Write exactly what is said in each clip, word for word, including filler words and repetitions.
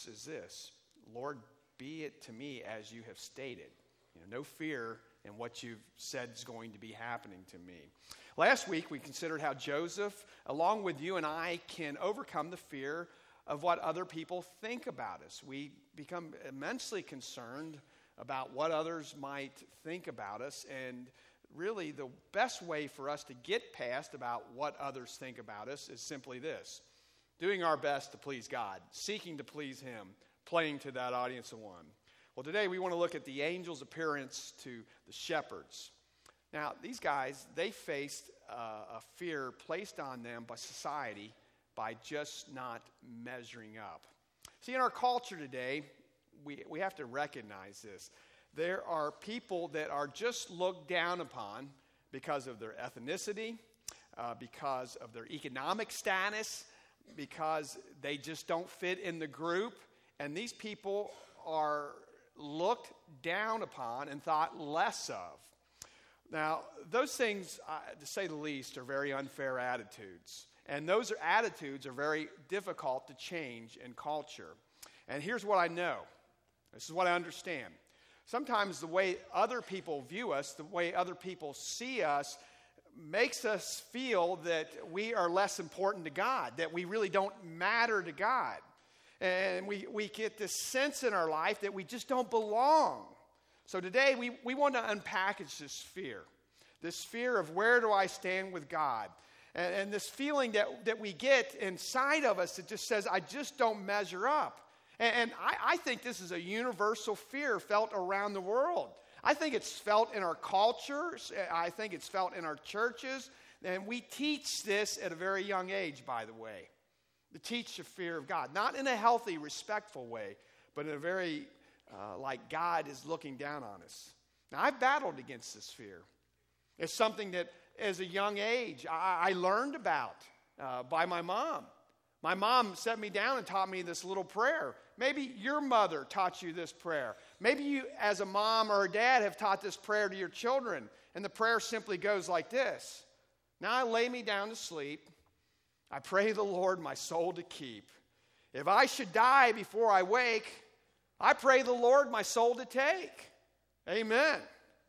verse is this: Lord, be it to me as you have stated. You know, no fear in what you've said is going to be happening to me. Last week, we considered how Joseph, along with you and I, can overcome the fear of what other people think about us. We become immensely concerned about what others might think about us, and really the best way for us to get past about what others think about us is simply this: doing our best to please God, seeking to please Him, playing to that audience of one. Well, today we want to look at the angel's appearance to the shepherds. Now, these guys, they faced uh, a fear placed on them by society by just not measuring up. See, in our culture today, we, we have to recognize this. There are people that are just looked down upon because of their ethnicity, uh, because of their economic status, because they just don't fit in the group. And these people are looked down upon and thought less of. Now, those things, uh, to say the least, are very unfair attitudes. And those are, attitudes are very difficult to change in culture. And here's what I know. This is what I understand. Sometimes the way other people view us, the way other people see us, makes us feel that we are less important to God, that we really don't matter to God. And we, we get this sense in our life that we just don't belong. So today we, we want to unpackage this fear, this fear of where do I stand with God? And, and this feeling that, that we get inside of us that just says, I just don't measure up. And, and I, I think this is a universal fear felt around the world. I think it's felt in our cultures. I think it's felt in our churches. And we teach this at a very young age, by the way. To teach the fear of God. Not in a healthy, respectful way, but in a very, uh, like God is looking down on us. Now, I've battled against this fear. It's something that, as a young age, I, I learned about uh, by my mom. My mom set me down and taught me this little prayer. Maybe your mother taught you this prayer. Maybe you, as a mom or a dad, have taught this prayer to your children. And the prayer simply goes like this: Now I lay me down to sleep. I pray the Lord my soul to keep. If I should die before I wake, I pray the Lord my soul to take. Amen.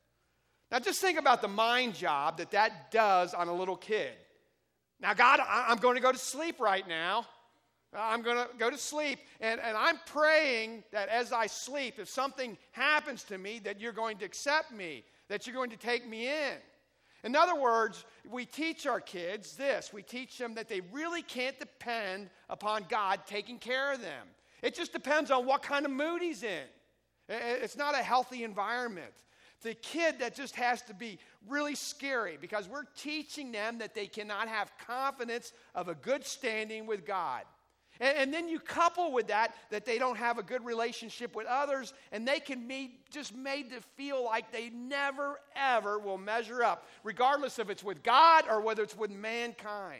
Now just think about the mind job that that does on a little kid. Now, God, I'm going to go to sleep right now. I'm going to go to sleep. And, and I'm praying that as I sleep, if something happens to me, that you're going to accept me, that you're going to take me in. In other words, we teach our kids this. We teach them that they really can't depend upon God taking care of them. It just depends on what kind of mood he's in. It's not a healthy environment. The kid that just has to be really scary because we're teaching them that they cannot have confidence of a good standing with God. And, and then you couple with that that they don't have a good relationship with others, and they can be just made to feel like they never, ever will measure up, regardless if it's with God or whether it's with mankind.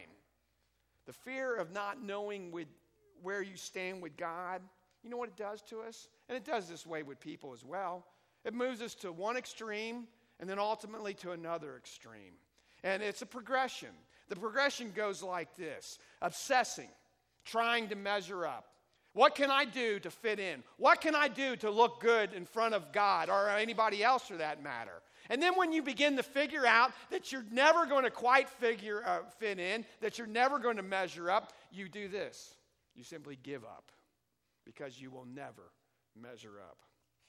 The fear of not knowing with, where you stand with God, you know what it does to us? And it does this way with people as well. It moves us to one extreme and then ultimately to another extreme. And it's a progression. The progression goes like this: obsessing, trying to measure up. What can I do to fit in? What can I do to look good in front of God or anybody else for that matter? And then when you begin to figure out that you're never going to quite figure uh, fit in, that you're never going to measure up, you do this. You simply give up because you will never measure up.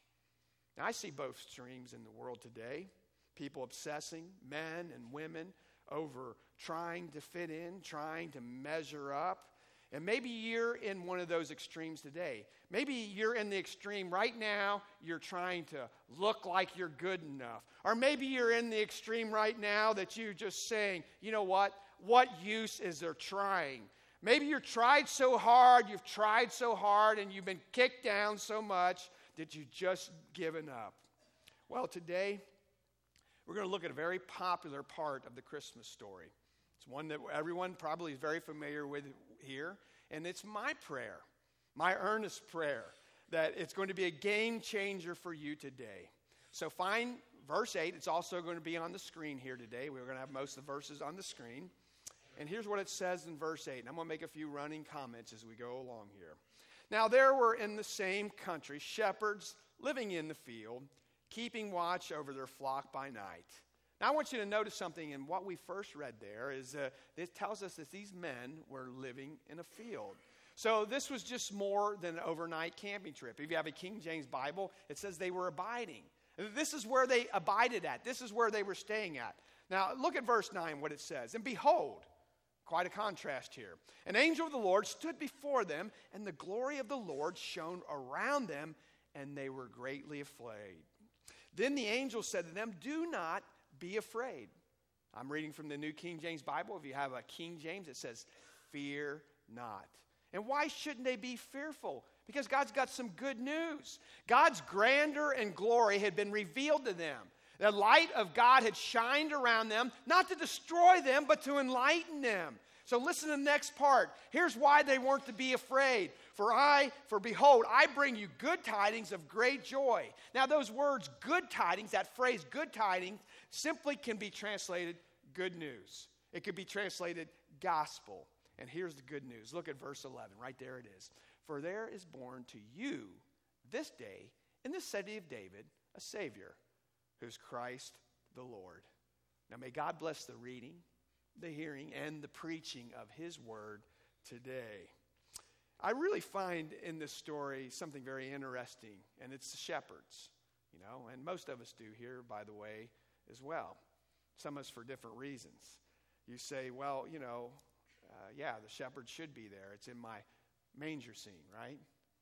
Now, I see both streams in the world today. People obsessing, men and women, over trying to fit in, trying to measure up. And maybe you're in one of those extremes today. Maybe you're in the extreme right now, you're trying to look like you're good enough. Or maybe you're in the extreme right now that you're just saying, you know what, what use is there trying? Maybe you've tried so hard, you've tried so hard, and you've been kicked down so much that you've just given up. Well, today, we're going to look at a very popular part of the Christmas story. It's one that everyone probably is very familiar with here, and it's my prayer, my earnest prayer, that it's going to be a game changer for you today. So find verse eight. It's also going to be on the screen here today. We're going to have most of the verses on the screen. And here's what it says in verse eight. And I'm going to make a few running comments as we go along here. Now there were in the same country shepherds living in the field, keeping watch over their flock by night. Now I want you to notice something in what we first read there is uh, it tells us that these men were living in a field. So this was just more than an overnight camping trip. If you have a King James Bible, it says they were abiding. This is where they abided at. This is where they were staying at. Now look at verse nine, what it says. And behold, quite a contrast here. An angel of the Lord stood before them, and the glory of the Lord shone around them, and they were greatly afraid. Then the angel said to them, do not be afraid. I'm reading from the New King James Bible. If you have a King James, it says, fear not. And why shouldn't they be fearful? Because God's got some good news. God's grandeur and glory had been revealed to them. The light of God had shined around them, not to destroy them, but to enlighten them. So listen to the next part. Here's why they weren't to be afraid. For I, for behold, I bring you good tidings of great joy. Now those words, good tidings, that phrase, good tidings, simply can be translated good news. It could be translated gospel. And here's the good news. Look at verse eleven. Right there it is. For there is born to you this day in the city of David a Savior, who's Christ the Lord. Now may God bless the reading, the hearing, and the preaching of his word today. I really find in this story something very interesting, and it's the shepherds, you know, and most of us do here, by the way, as well. Some of us for different reasons. You say, well, you know, uh, yeah, the shepherds should be there. It's in my manger scene, right?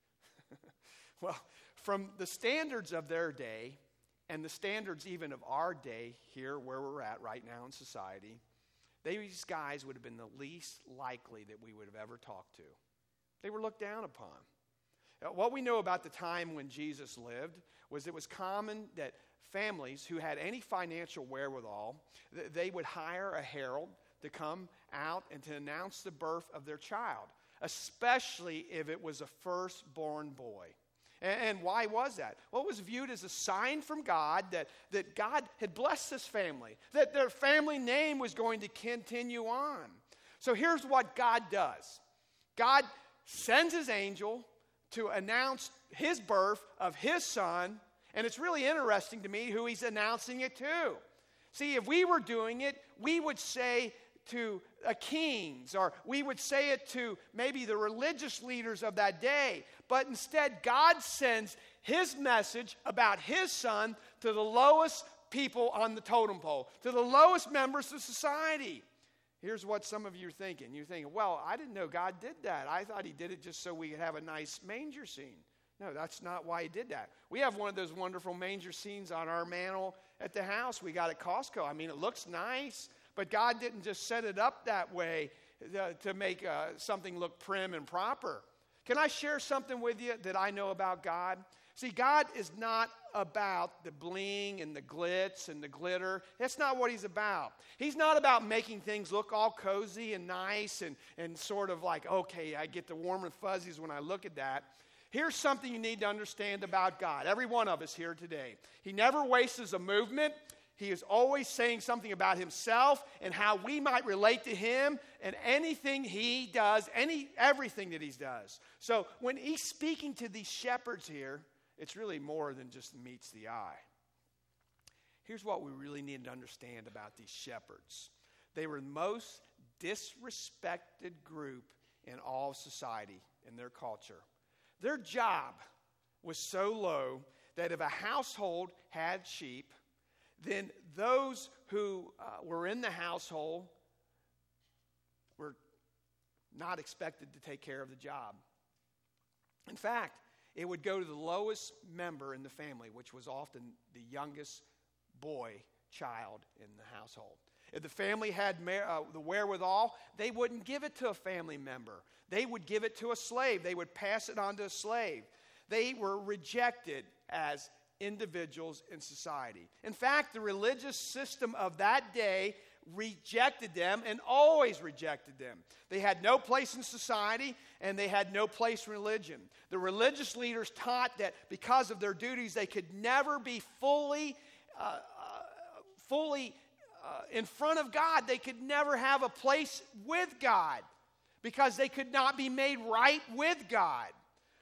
Well, from the standards of their day, and the standards even of our day here where we're at right now in society, these guys would have been the least likely that we would have ever talked to. They were looked down upon. Now, what we know about the time when Jesus lived was it was common that families who had any financial wherewithal, they would hire a herald to come out and to announce the birth of their child, especially if it was a firstborn boy. And why was that? Well, it was viewed as a sign from God that, that God had blessed this family, that their family name was going to continue on. So here's what God does. God sends his angel to announce his birth of his son, and it's really interesting to me who he's announcing it to. See, if we were doing it, we would say to a kings, or we would say it to maybe the religious leaders of that day. But instead, God sends his message about his son to the lowest people on the totem pole, to the lowest members of society. Here's what some of you are thinking. You're thinking, well, I didn't know God did that. I thought he did it just so we could have a nice manger scene. No, that's not why he did that. We have one of those wonderful manger scenes on our mantle at the house we got at Costco. I mean, it looks nice. But God didn't just set it up that way to, to make uh, something look prim and proper. Can I share something with you that I know about God? See, God is not about the bling and the glitz and the glitter. That's not what he's about. He's not about making things look all cozy and nice and, and sort of like, okay, I get the warm and fuzzies when I look at that. Here's something you need to understand about God. Every one of us here today. He never wastes a movement. He is always saying something about himself and how we might relate to him and anything he does, any everything that he does. So when he's speaking to these shepherds here, it's really more than just meets the eye. Here's what we really need to understand about these shepherds. They were the most disrespected group in all of society, in their culture. Their job was so low that if a household had sheep, then those who uh, were in the household were not expected to take care of the job. In fact, it would go to the lowest member in the family, which was often the youngest boy child in the household. If the family had uh, the wherewithal, they wouldn't give it to a family member. They would give it to a slave. They would pass it on to a slave. They were rejected as individuals in society. In fact, the religious system of that day rejected them and always rejected them. They had no place in society and they had no place in religion. The religious leaders taught that because of their duties, they could never be fully, uh, uh, fully uh, in front of God. They could never have a place with God because they could not be made right with God.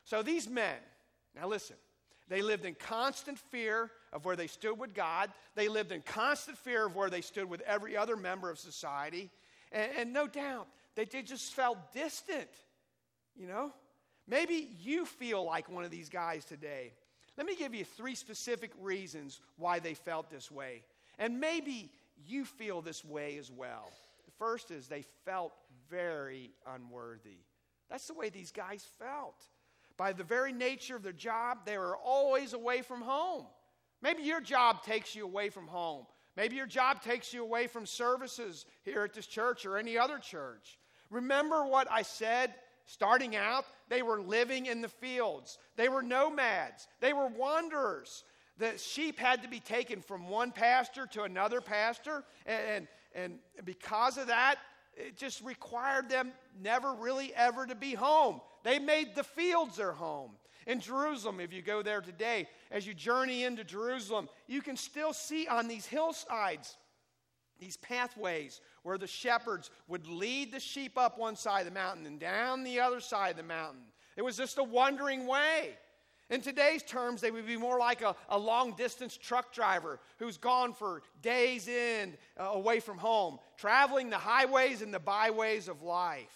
So these men, now listen, they lived in constant fear of where they stood with God. They lived in constant fear of where they stood with every other member of society. And, and no doubt, they, they just felt distant, you know. Maybe you feel like one of these guys today. Let me give you three specific reasons why they felt this way. And maybe you feel this way as well. The first is they felt very unworthy. That's the way these guys felt. By the very nature of their job, they were always away from home. Maybe your job takes you away from home. Maybe your job takes you away from services here at this church or any other church. Remember what I said starting out? They were living in the fields. They were nomads. They were wanderers. The sheep had to be taken from one pasture to another pasture. And, and, and because of that, it just required them never really ever to be home. They made the fields their home. In Jerusalem, if you go there today, as you journey into Jerusalem, you can still see on these hillsides these pathways where the shepherds would lead the sheep up one side of the mountain and down the other side of the mountain. It was just a wandering way. In today's terms, they would be more like a, a long-distance truck driver who's gone for days in, uh, away from home, traveling the highways and the byways of life.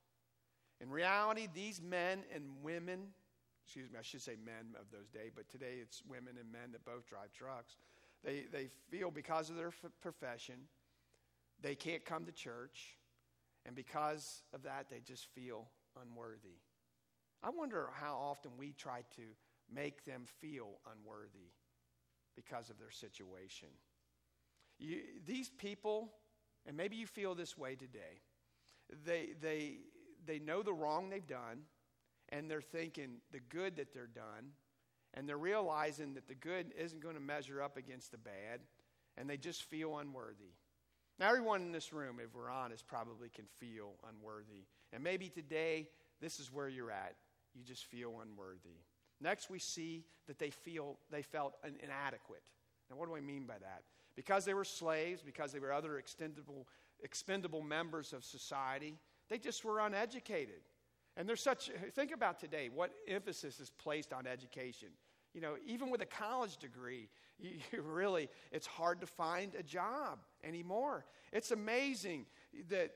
In reality, these men and women, excuse me, I should say men of those days, but today it's women and men that both drive trucks. They, they feel because of their f- profession, they can't come to church, and because of that, they just feel unworthy. I wonder how often we try to make them feel unworthy because of their situation. You, these people, and maybe you feel this way today, they, they, they know the wrong they've done, and they're thinking the good that they're done, and they're realizing that the good isn't going to measure up against the bad, and they just feel unworthy. Now, everyone in this room, if we're honest, probably can feel unworthy. And maybe today, this is where you're at. You just feel unworthy. Next, we see that they feel they felt un- inadequate. Now, what do I mean by that? Because they were slaves, because they were other extendable, expendable members of society, they just were uneducated. And there's such, think about today, what emphasis is placed on education. You know, even with a college degree, you, you really, it's hard to find a job anymore. It's amazing that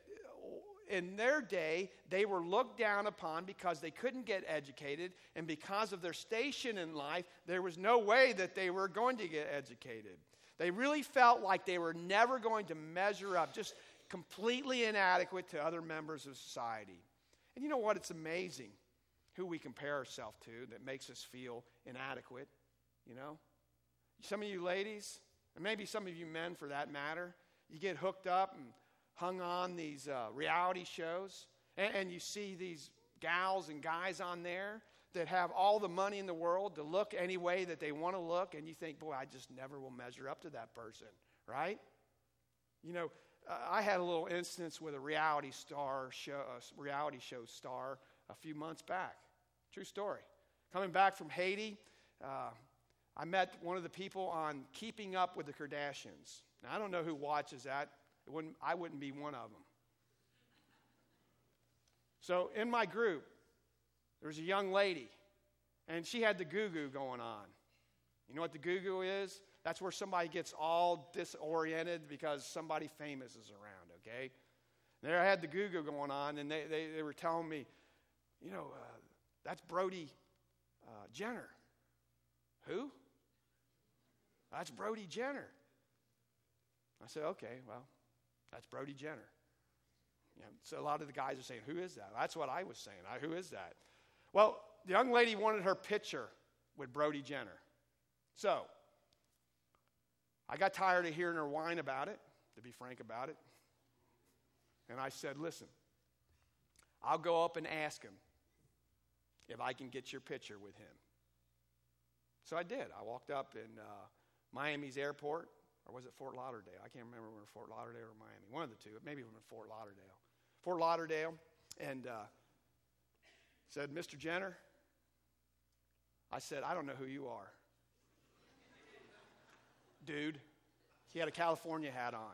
in their day, they were looked down upon because they couldn't get educated, and because of their station in life, there was no way that they were going to get educated. They really felt like they were never going to measure up, just completely inadequate to other members of society. And you know what? It's amazing who we compare ourselves to that makes us feel inadequate, you know? Some of you ladies, and maybe some of you men for that matter, you get hooked up and hung on these uh, reality shows, and, and you see these gals and guys on there that have all the money in the world to look any way that they want to look, and you think, boy, I just never will measure up to that person, right? You know, uh, I had a little instance with a reality star show, a reality show star a few months back. True story. Coming back from Haiti, uh, I met one of the people on Keeping Up with the Kardashians. Now, I don't know who watches that. It wouldn't, I wouldn't be one of them. So in my group, there was a young lady, and she had the goo-goo going on. You know what the goo-goo is? That's where somebody gets all disoriented because somebody famous is around, okay? There I had the goo-goo going on, and they, they, they were telling me, you know, uh, that's Brody uh, Jenner. Who? That's Brody Jenner. I said, okay, well, that's Brody Jenner. You know, so a lot of the guys are saying, who is that? That's what I was saying. I, who is that? Well, the young lady wanted her picture with Brody Jenner. So I got tired of hearing her whine about it, to be frank about it. And I said, listen, I'll go up and ask him if I can get your picture with him. So I did. I walked up in uh, Miami's airport, or was it Fort Lauderdale? I can't remember whether Fort Lauderdale or Miami. One of the two. Maybe it was Fort Lauderdale. Fort Lauderdale, and uh, said, Mister Jenner, I said, I don't know who you are. Dude, he had a California hat on.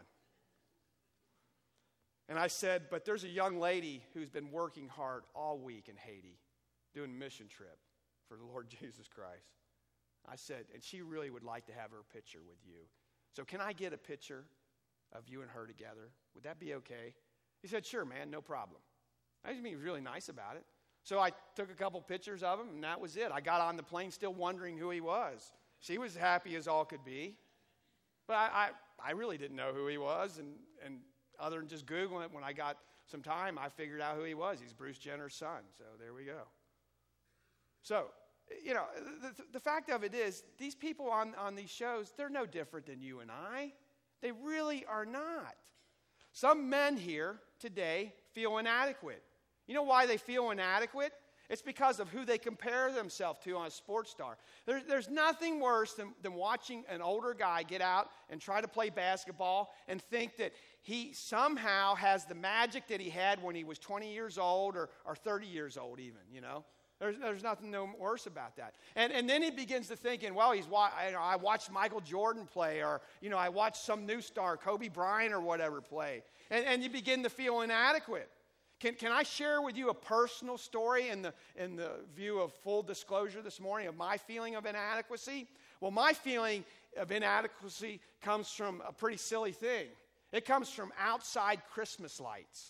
And I said, but there's a young lady who's been working hard all week in Haiti, doing a mission trip. for the Lord Jesus Christ. I said, and she really would like to have her picture with you. So can I get a picture of you and her together? Would that be okay? He said, sure, man, no problem. I mean, he was really nice about it. So I took a couple pictures of him, and that was it. I got on the plane still wondering who he was. She was happy as all could be. But I, I, I really didn't know who he was, and, and other than just Googling it, when I got some time, I figured out who he was. He's Bruce Jenner's son, so there we go. So, you know, the, the fact of it is, these people on, on these shows, they're no different than you and I. They really are not. Some men here today feel inadequate. You know why they feel inadequate? It's because of who they compare themselves to on a sports star. There's, there's nothing worse than, than watching an older guy get out and try to play basketball and think that he somehow has the magic that he had when he was twenty years old or, or thirty years old even, you know. There's, there's nothing no worse about that. And, and then he begins to thinking, well, he's I, you know, I watched Michael Jordan play, or, you know, I watched some new star, Kobe Bryant or whatever, play. And, and you begin to feel inadequate. Can, can I share with you a personal story in the, in the view of full disclosure this morning of my feeling of inadequacy? Well, my feeling of inadequacy comes from a pretty silly thing. It comes from outside Christmas lights.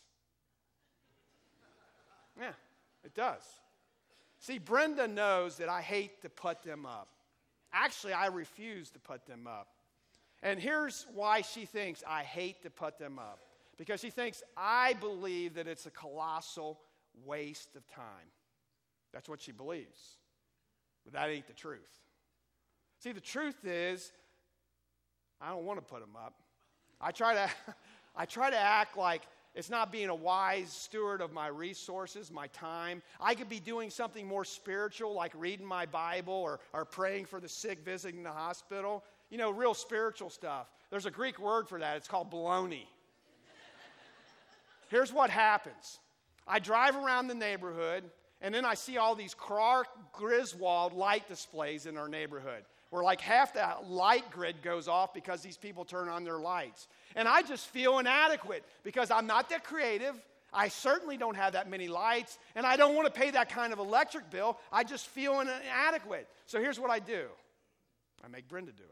Yeah, it does. See, Brenda knows that I hate to put them up. Actually, I refuse to put them up. And here's why she thinks I hate to put them up. Because she thinks I believe that it's a colossal waste of time. That's what she believes. But that ain't the truth. See, the truth is, I don't want to put them up. I try to, I try to act like it's not being a wise steward of my resources, my time. I could be doing something more spiritual, like reading my Bible or, or praying for the sick, visiting the hospital. You know, real spiritual stuff. There's a Greek word for that. It's called baloney. Here's what happens. I drive around the neighborhood, and then I see all these Clark Griswold light displays in our neighborhood, where like half that light grid goes off because these people turn on their lights. And I just feel inadequate because I'm not that creative. I certainly don't have that many lights, and I don't want to pay that kind of electric bill. I just feel inadequate. So here's what I do. I make Brenda do it.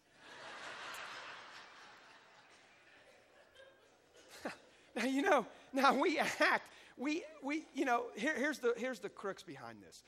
Now, you know, now we act, we, we you know, here, here's, the, here's the crux behind this.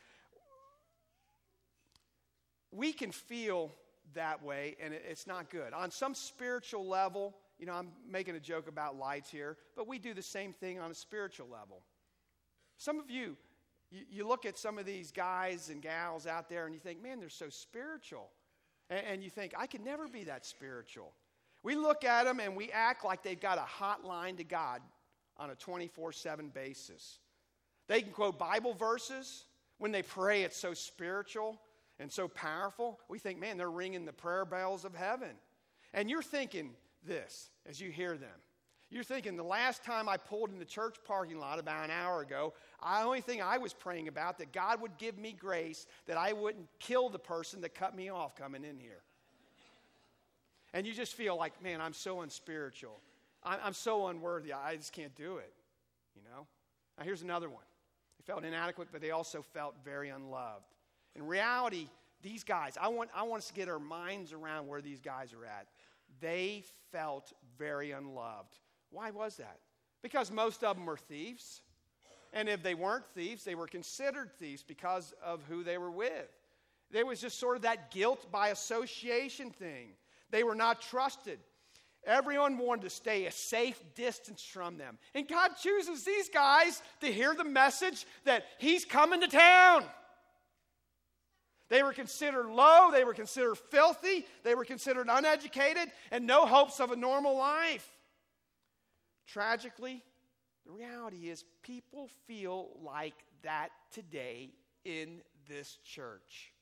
We can feel that way, and it, it's not good. On some spiritual level, you know, I'm making a joke about lights here, but we do the same thing on a spiritual level. Some of you, you, you look at some of these guys and gals out there, and you think, man, they're so spiritual. And, and you think, I can never be that spiritual. We look at them and we act like they've got a hotline to God on a twenty-four seven basis. They can quote Bible verses. When they pray, it's so spiritual and so powerful. We think, man, they're ringing the prayer bells of heaven. And you're thinking this as you hear them. You're thinking, the last time I pulled in the church parking lot about an hour ago, the only thing I was praying about, that God would give me grace, that I wouldn't kill the person that cut me off coming in here. And you just feel like, man, I'm so unspiritual. I'm so unworthy. I just can't do it, you know. Now, here's another one. They felt inadequate, but they also felt very unloved. In reality, these guys, I want, I want us to get our minds around where these guys are at. They felt very unloved. Why was that? Because most of them were thieves. And if they weren't thieves, they were considered thieves because of who they were with. There was just sort of that guilt by association thing. They were not trusted. Everyone wanted to stay a safe distance from them. And God chooses these guys to hear the message that He's coming to town. They were considered low. They were considered filthy. They were considered uneducated and no hopes of a normal life. Tragically, the reality is people feel like that today in this church.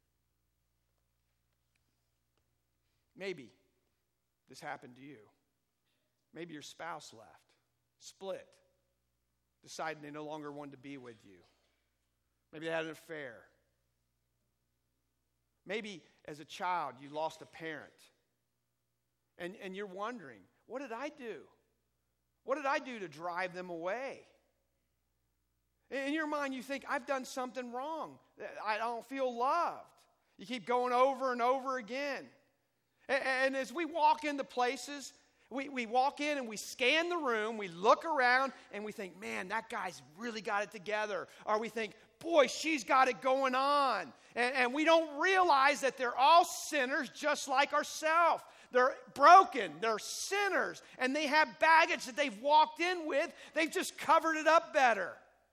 Maybe this happened to you. Maybe your spouse left, split, decided they no longer wanted to be with you. Maybe they had an affair. Maybe as a child you lost a parent. And, and you're wondering, what did I do? What did I do to drive them away? In your mind, you think, I've done something wrong. I don't feel loved. You keep going over and over again. And, and as we walk into places, we, we walk in and we scan the room, we look around, and we think, man, that guy's really got it together. Or we think, boy, she's got it going on. And, and we don't realize that they're all sinners just like ourselves. They're broken, they're sinners, and they have baggage that they've walked in with. They've just covered it up better.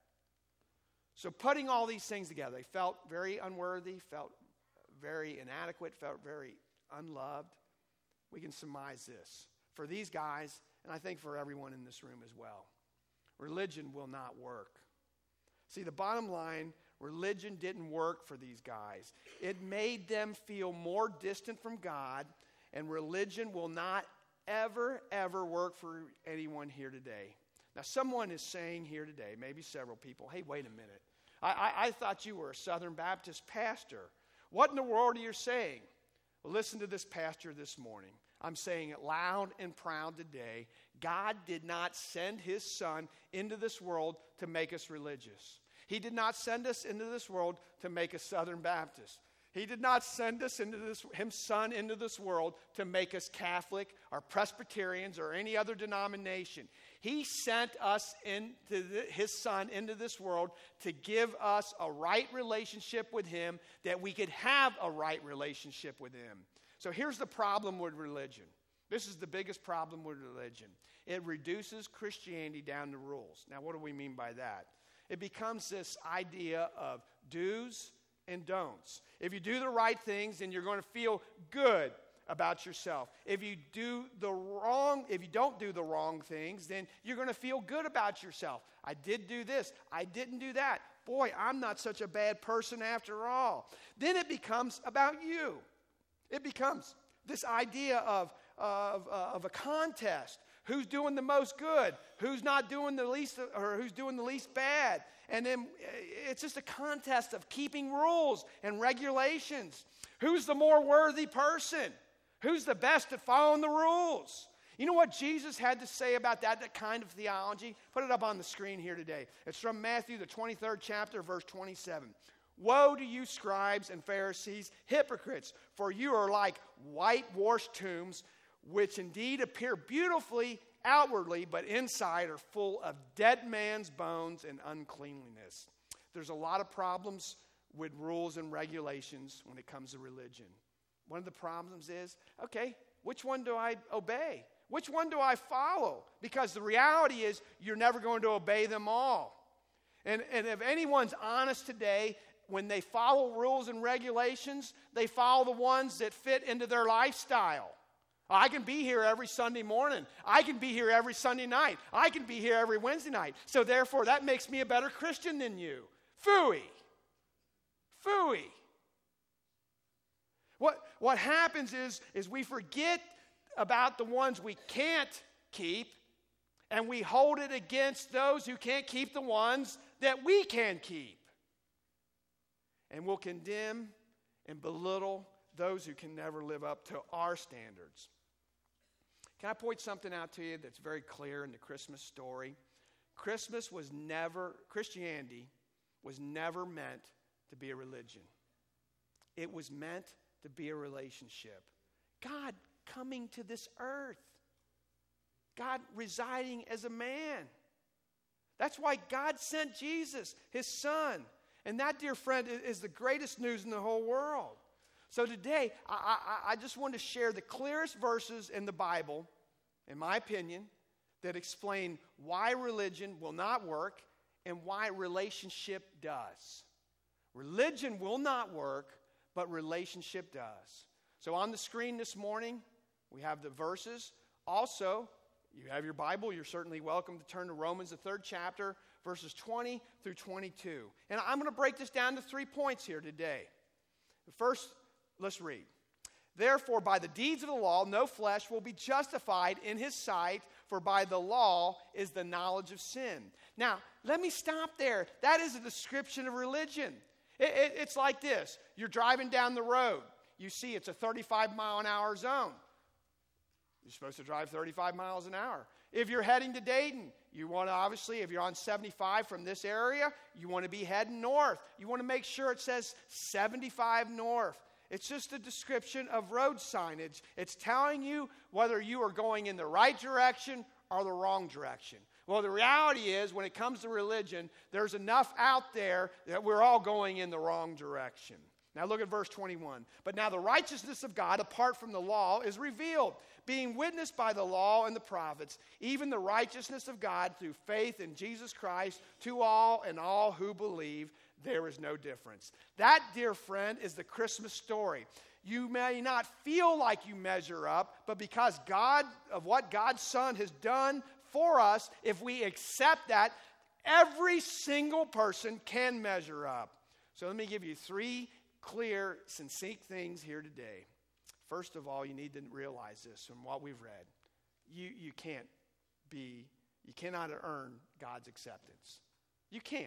So putting all these things together, they felt very unworthy, felt very inadequate, felt very unloved. We can surmise this. For these guys, and I think for everyone in this room as well, religion will not work. See, the bottom line, religion didn't work for these guys. It made them feel more distant from God, and religion will not ever, ever work for anyone here today. Now, someone is saying here today, maybe several people, hey, wait a minute. I, I, I thought you were a Southern Baptist pastor. What in the world are you saying? Well, listen to this pastor this morning. I'm saying it loud and proud today. God did not send his son into this world to make us religious. He did not send us into this world to make us Southern Baptist. He did not send us into this, his son into this world to make us Catholic or Presbyterians or any other denomination. He sent us into the, his son into this world to give us a right relationship with him, that we could have a right relationship with him. So here's the problem with religion. This is the biggest problem with religion. It reduces Christianity down to rules. Now, what do we mean by that? It becomes this idea of do's and don'ts. If you do the right things, then you're going to feel good about yourself. If you do the wrong, if you don't do the wrong things, then you're going to feel good about yourself. I did do this. I didn't do that. Boy, I'm not such a bad person after all. Then it becomes about you. It becomes this idea of, of, uh, of a contest. Who's doing the most good? Who's not doing the least, or who's doing the least bad? And then it's just a contest of keeping rules and regulations. Who's the more worthy person? Who's the best at following the rules? You know what Jesus had to say about that, that kind of theology? Put it up on the screen here today. It's from Matthew, the twenty-third chapter, verse twenty-seven. Woe to you, scribes and Pharisees, hypocrites, for you are like whitewashed tombs, which indeed appear beautifully outwardly, but inside are full of dead man's bones and uncleanliness. There's a lot of problems with rules and regulations when it comes to religion. One of the problems is, okay, which one do I obey? Which one do I follow? Because the reality is you're never going to obey them all. And, and if anyone's honest today, when they follow rules and regulations, they follow the ones that fit into their lifestyle. I can be here every Sunday morning. I can be here every Sunday night. I can be here every Wednesday night. So therefore, that makes me a better Christian than you. Phooey. Phooey. What, what happens is, is we forget about the ones we can't keep, and we hold it against those who can't keep the ones that we can keep. And we'll condemn and belittle those who can never live up to our standards. Can I point something out to you that's very clear in the Christmas story? Christmas was never, Christianity was never meant to be a religion. It was meant to be a relationship. God coming to this earth. God residing as a man. That's why God sent Jesus, his son. And that, dear friend, is the greatest news in the whole world. So today, I, I, I just want to share the clearest verses in the Bible, in my opinion, that explain why religion will not work and why relationship does. Religion will not work, but relationship does. So on the screen this morning, we have the verses. Also, you have your Bible. You're certainly welcome to turn to Romans, the third chapter, verses twenty through twenty-two. And I'm going to break this down to three points here today. First, let's read. Therefore, by the deeds of the law, no flesh will be justified in his sight, for by the law is the knowledge of sin. Now, let me stop there. That is a description of religion. It, it, it's like this. You're driving down the road. You see it's a thirty-five mile an hour zone. You're supposed to drive thirty-five miles an hour. If you're heading to Dayton, You want to, obviously, if you're on seventy-five from this area, you want to be heading north. You want to make sure it says seventy-five north. It's just a description of road signage. It's telling you whether you are going in the right direction or the wrong direction. Well, the reality is, when it comes to religion, there's enough out there that we're all going in the wrong direction. Now look at verse twenty-one. But now the righteousness of God apart from the law is revealed, being witnessed by the law and the prophets, even the righteousness of God through faith in Jesus Christ to all and all who believe. There is no difference. That, dear friend, is the Christmas story. You may not feel like you measure up, but because God, of what God's Son has done for us, if we accept that, every single person can measure up. So let me give you three clear, succinct things here today. First of all, you need to realize this from what we've read. You, you can't be, you cannot earn God's acceptance. You can't.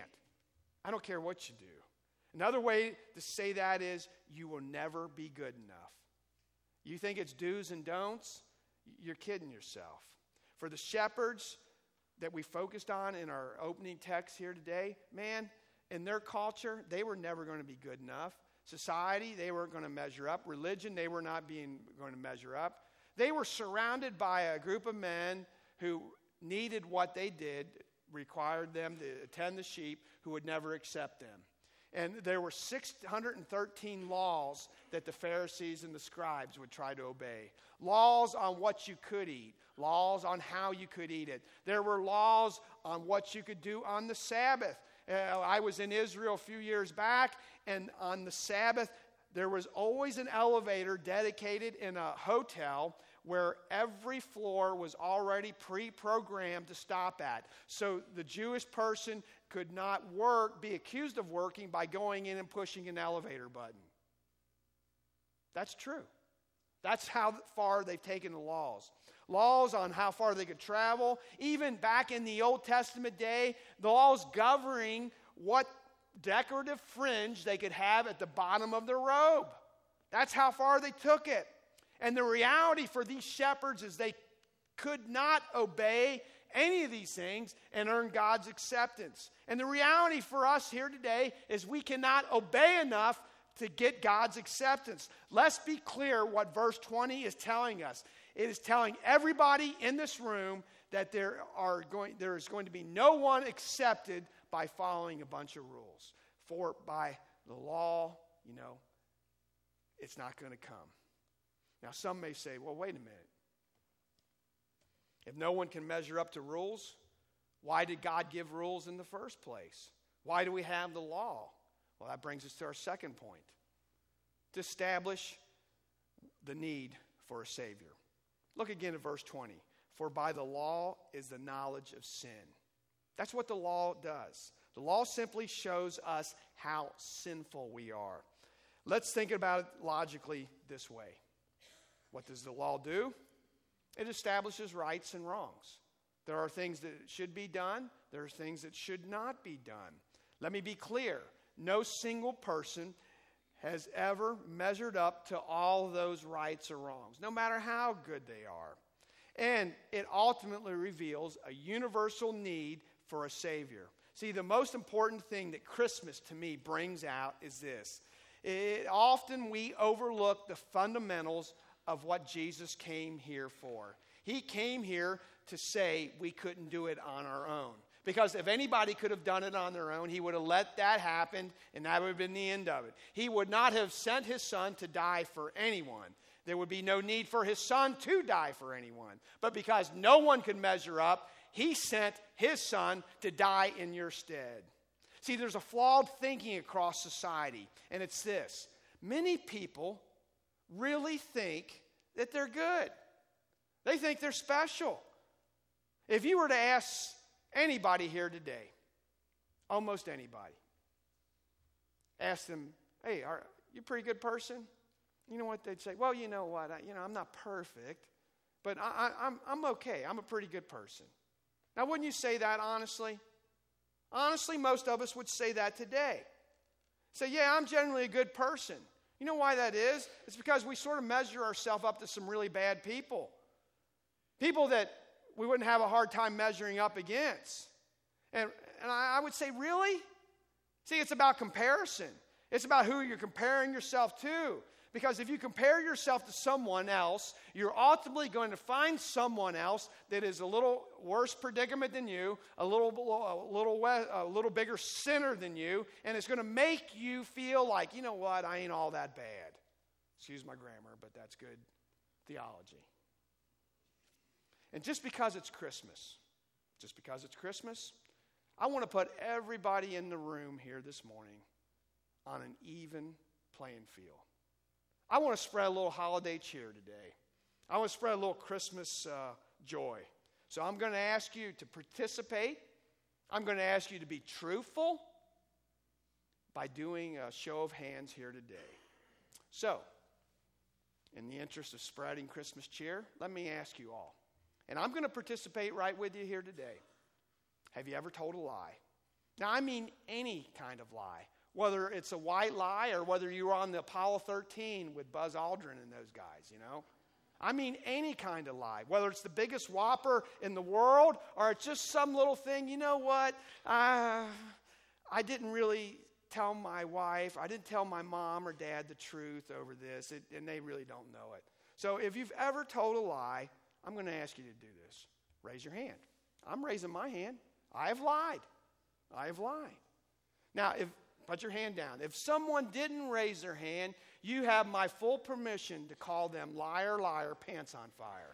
I don't care what you do. Another way to say that is you will never be good enough. You think it's do's and don'ts? You're kidding yourself. For the shepherds that we focused on in our opening text here today, man, in their culture, they were never going to be good enough. Society, they weren't going to measure up. Religion, they were not being going to measure up. They were surrounded by a group of men who needed what they did, required them to attend the sheep, who would never accept them. And there were six hundred thirteen laws that the Pharisees and the scribes would try to obey. Laws on what you could eat. Laws on how you could eat it. There were laws on what you could do on the Sabbath. Uh, I was in Israel a few years back, and on the Sabbath, there was always an elevator dedicated in a hotel where every floor was already pre-programmed to stop at. So the Jewish person could not work, be accused of working by going in and pushing an elevator button. That's true. That's how far they've taken the laws. Laws on how far they could travel. Even back in the Old Testament day, the laws governing what decorative fringe they could have at the bottom of their robe. That's how far they took it. And the reality for these shepherds is they could not obey any of these things and earn God's acceptance. And the reality for us here today is we cannot obey enough to get God's acceptance. Let's be clear what verse twenty is telling us. It is telling everybody in this room that there are going, there is going to be no one accepted by following a bunch of rules. For by the law, you know, it's not going to come. Now, some may say, well, wait a minute. If no one can measure up to rules, why did God give rules in the first place? Why do we have the law? Well, that brings us to our second point. To establish the need for a Savior. Look again at verse twenty. For by the law is the knowledge of sin. That's what the law does. The law simply shows us how sinful we are. Let's think about it logically this way. What does the law do? It establishes rights and wrongs. There are things that should be done. There are things that should not be done. Let me be clear. No single person has ever measured up to all those rights or wrongs, no matter how good they are. And it ultimately reveals a universal need for a Savior. See, the most important thing that Christmas to me brings out is this. It, often we overlook the fundamentals of what Jesus came here for. He came here to say we couldn't do it on our own. Because if anybody could have done it on their own, he would have let that happen, and that would have been the end of it. He would not have sent his son to die for anyone. There would be no need for his son to die for anyone. But because no one could measure up, he sent his son to die in your stead. See, there's a flawed thinking across society, and it's this. Many people really think that they're good. They think they're special. If you were to ask anybody here today, almost anybody, ask them, hey, are you a pretty good person? You know what they'd say? Well, you know what? I, you know, I'm not perfect, but I, I, I'm, I'm okay. I'm a pretty good person. Now, wouldn't you say that honestly? Honestly, most of us would say that today. Say, yeah, I'm generally a good person. You know why that is? It's because we sort of measure ourselves up to some really bad people. People that we wouldn't have a hard time measuring up against. And, and I, I would say, really? See, it's about comparison. It's about who you're comparing yourself to. Because if you compare yourself to someone else, you're ultimately going to find someone else that is a little worse predicament than you, a little, a little, a little bigger sinner than you, and it's going to make you feel like, you know what, I ain't all that bad. Excuse my grammar, but that's good theology. And just because it's Christmas, just because it's Christmas, I want to put everybody in the room here this morning on an even playing field. I want to spread a little holiday cheer today. I want to spread a little Christmas uh, joy. So I'm going to ask you to participate. I'm going to ask you to be truthful by doing a show of hands here today. So, in the interest of spreading Christmas cheer, let me ask you all. And I'm going to participate right with you here today. Have you ever told a lie? Now, I mean any kind of lie. Whether it's a white lie or whether you were on the Apollo thirteen with Buzz Aldrin and those guys, you know. I mean any kind of lie. Whether it's the biggest whopper in the world or it's just some little thing, you know what? Uh, I didn't really tell my wife, I didn't tell my mom or dad the truth over this, it, and they really don't know it. So if you've ever told a lie, I'm going to ask you to do this. Raise your hand. I'm raising my hand. I have lied. I have lied. Now, if put your hand down. If someone didn't raise their hand, you have my full permission to call them liar, liar, pants on fire.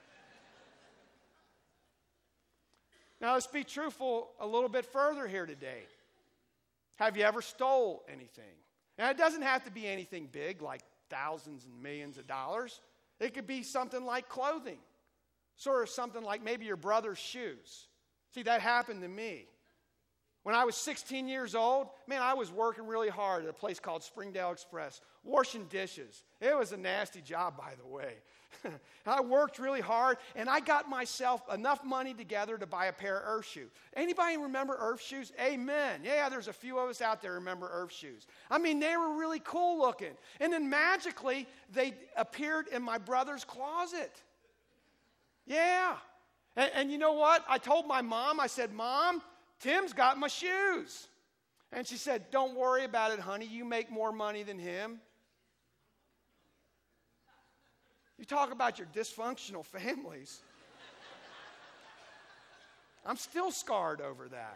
Now, let's be truthful a little bit further here today. Have you ever stole anything? Now, it doesn't have to be anything big like thousands and millions of dollars. It could be something like clothing. Sort of something like maybe your brother's shoes. See, that happened to me. When I was sixteen years old, man, I was working really hard at a place called Springdale Express, washing dishes. It was a nasty job, by the way. I worked really hard, and I got myself enough money together to buy a pair of Earth shoes. Anybody remember Earth shoes? Amen. Yeah, there's a few of us out there who remember Earth shoes. I mean, they were really cool looking. And then magically, they appeared in my brother's closet. Yeah. And, and you know what? I told my mom, I said, Mom, Tim's got my shoes. And she said, don't worry about it, honey. You make more money than him. You talk about your dysfunctional families. I'm still scarred over that.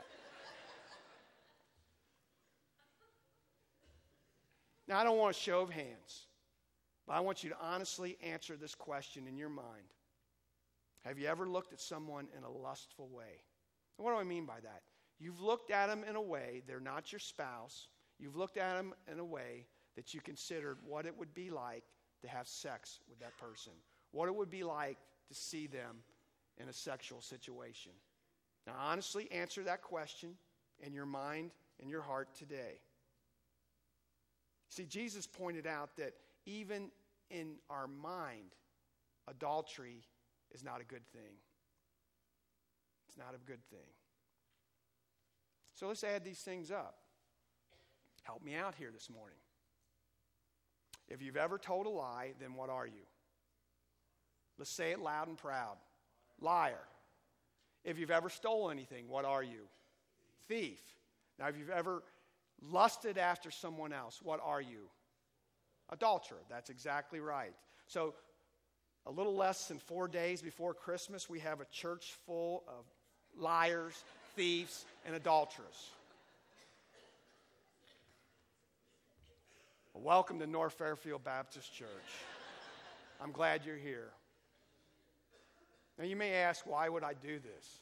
Now, I don't want a show of hands, but I want you to honestly answer this question in your mind. Have you ever looked at someone in a lustful way? And what do I mean by that? You've looked at them in a way, they're not your spouse. You've looked at them in a way that you considered what it would be like to have sex with that person. What it would be like to see them in a sexual situation. Now, honestly, answer that question in your mind and your heart today. See, Jesus pointed out that even in our mind, adultery is not a good thing. It's not a good thing. So let's add these things up. Help me out here this morning. If you've ever told a lie, then what are you? Let's say it loud and proud. Liar. If you've ever stolen anything, what are you? Thief. Now, if you've ever lusted after someone else, what are you? Adulterer. That's exactly right. So, a little less than four days before Christmas, we have a church full of liars, thieves, and adulterers. Well, welcome to North Fairfield Baptist Church. I'm glad you're here. Now, you may ask, why would I do this?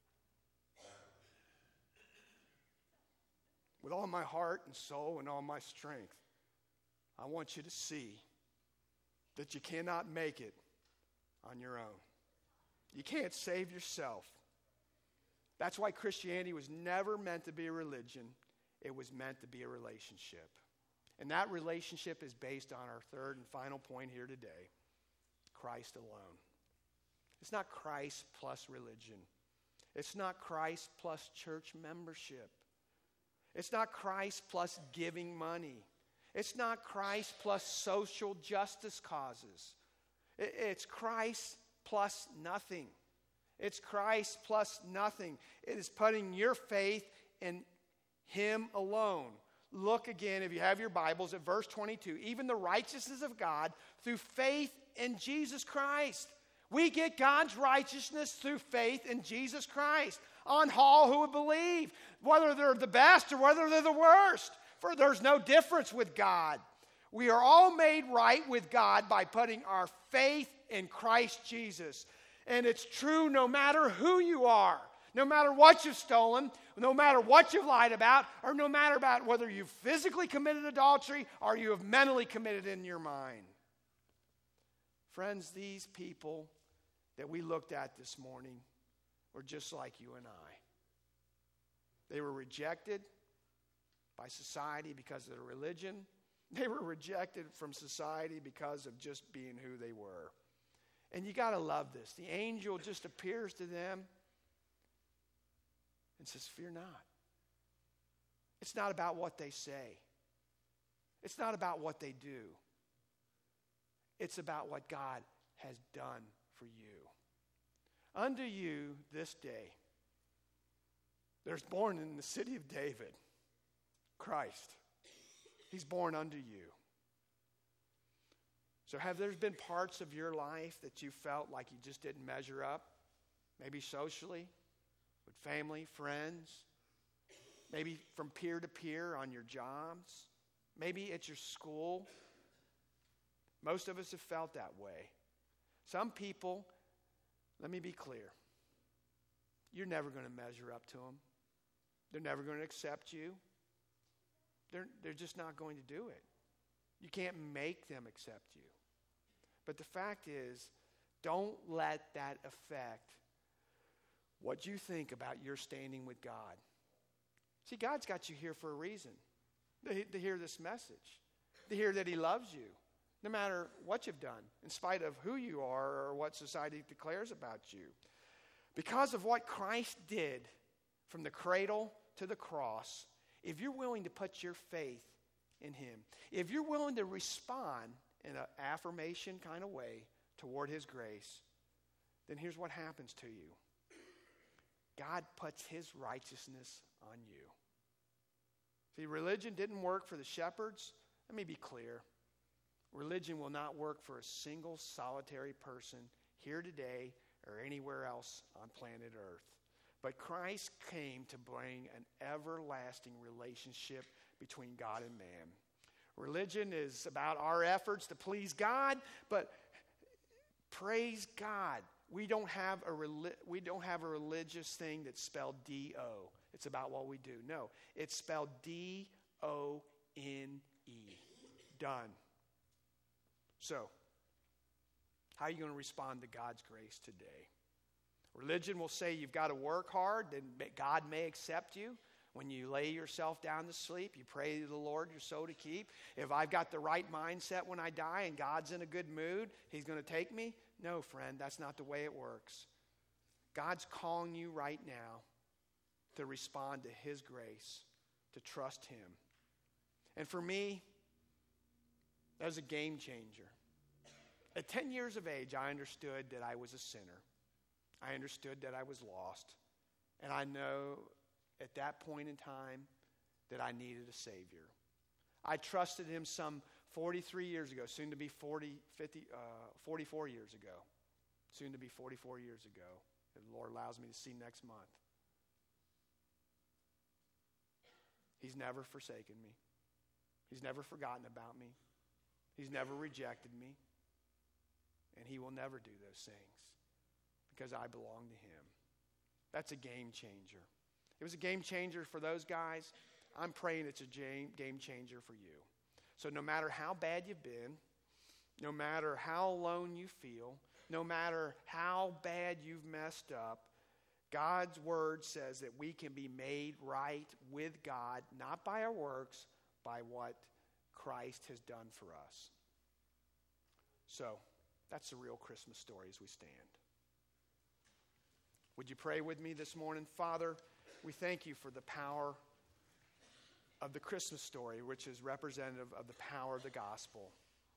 With all my heart and soul and all my strength, I want you to see that you cannot make it on your own. You can't save yourself. That's why Christianity was never meant to be a religion. It was meant to be a relationship. And that relationship is based on our third and final point here today, Christ alone. It's not Christ plus religion. It's not Christ plus church membership. It's not Christ plus giving money. It's not Christ plus social justice causes. It's Christ plus nothing. It's Christ plus nothing. It is putting your faith in Him alone. Look again, if you have your Bibles, at verse twenty-two. Even the righteousness of God through faith in Jesus Christ. We get God's righteousness through faith in Jesus Christ. On all who would believe, whether they're the best or whether they're the worst. For there's no difference with God. We are all made right with God by putting our faith in Christ Jesus. And it's true no matter who you are, no matter what you've stolen, no matter what you've lied about, or no matter about whether you've physically committed adultery or you have mentally committed in your mind. Friends, these people that we looked at this morning were just like you and I. They were rejected by society because of their religion. They were rejected from society because of just being who they were. And you got to love this. The angel just appears to them and says, fear not. It's not about what they say. It's not about what they do. It's about what God has done for you. Unto you this day, there's born in the city of David, Christ. He's born unto you. So have there been parts of your life that you felt like you just didn't measure up? Maybe socially, with family, friends, maybe from peer to peer on your jobs, maybe at your school. Most of us have felt that way. Some people, let me be clear, you're never going to measure up to them. They're never going to accept you. They're, they're just not going to do it. You can't make them accept you. But the fact is, don't let that affect what you think about your standing with God. See, God's got you here for a reason, to, to hear this message, to hear that He loves you, no matter what you've done, in spite of who you are or what society declares about you. Because of what Christ did from the cradle to the cross, if you're willing to put your faith in Him, if you're willing to respond in an affirmation kind of way toward His grace, then here's what happens to you. God puts His righteousness on you. See, religion didn't work for the shepherds. Let me be clear. Religion will not work for a single solitary person here today or anywhere else on planet Earth. But Christ came to bring an everlasting relationship between God and man. Religion is about our efforts to please God, but praise God, we don't have a reli- we don't have a religious thing that's spelled D O. It's about what we do. No, it's spelled D O N E. Done. So, how are you going to respond to God's grace today? Religion will say you've got to work hard, then God may accept you. When you lay yourself down to sleep, you pray to the Lord your soul to keep. If I've got the right mindset when I die and God's in a good mood, He's going to take me. No, friend, that's not the way it works. God's calling you right now to respond to His grace, to trust Him. And for me, that was a game changer. At ten years of age, I understood that I was a sinner. I understood that I was lost. And I know at that point in time that I needed a Savior. I trusted Him some forty-three years ago, soon to be forty, fifty, uh, forty-four years ago. Soon to be forty-four years ago. If the Lord allows me to see next month. He's never forsaken me. He's never forgotten about me. He's never rejected me. And He will never do those things because I belong to Him. That's a game changer. It was a game changer for those guys. I'm praying it's a game changer for you. So no matter how bad you've been, no matter how alone you feel, no matter how bad you've messed up, God's word says that we can be made right with God, not by our works, by what Christ has done for us. So, that's the real Christmas story as we stand. Would you pray with me this morning? Father, we thank You for the power of the Christmas story, which is representative of the power of the gospel.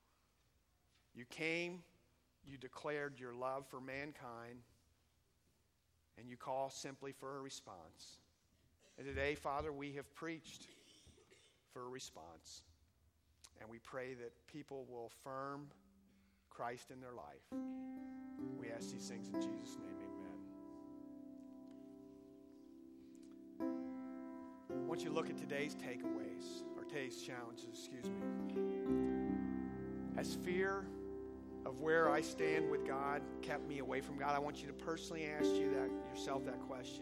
You came, You declared Your love for mankind, and you call simply for a response. And today, Father, we have preached for a response. And we pray that people will affirm Christ in their life. We ask these things in Jesus' name, amen. I want you to look at today's takeaways, or today's challenges, excuse me. As fear of where I stand with God kept me away from God, I want you to personally ask you that yourself that question.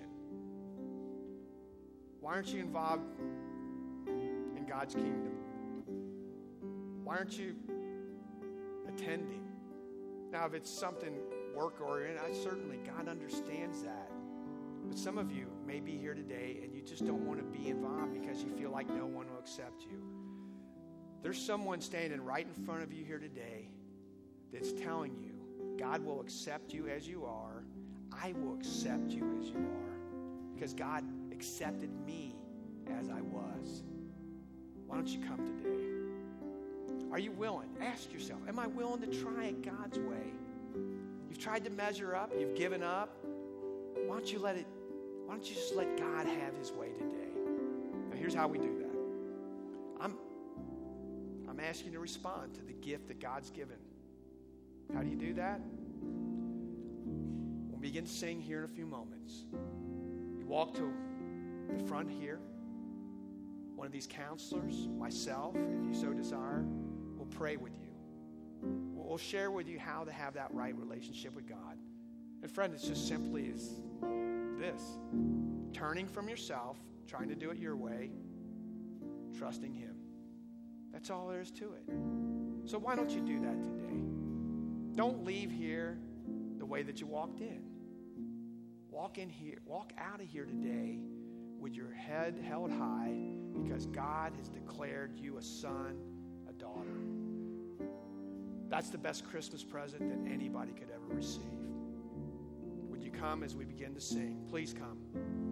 Why aren't you involved in God's kingdom? Why aren't you attending? Now, if it's something work-oriented, I certainly, God understands that. But some of you may be here today and you just don't want to be involved because you feel like no one will accept you. There's someone standing right in front of you here today that's telling you, God will accept you as you are. I will accept you as you are. Because God accepted me as I was. Why don't you come today? Are you willing? Ask yourself, am I willing to try it God's way? You've tried to measure up. You've given up. Why don't you let it, why don't you just let God have his way today? Now, here's how we do that. I'm, I'm asking you to respond to the gift that God's given. How do you do that? We'll begin to sing here in a few moments. You walk to the front here. One of these counselors, myself, if you so desire, will pray with you. We'll share with you how to have that right relationship with God. And friend, it's just simply as this. Turning from yourself, trying to do it your way, trusting him. That's all there is to it. So why don't you do that today? Don't leave here the way that you walked in. Walk in here, walk out of here today with your head held high because God has declared you a son, a daughter. That's the best Christmas present that anybody could ever receive. Would you come as we begin to sing? Please come.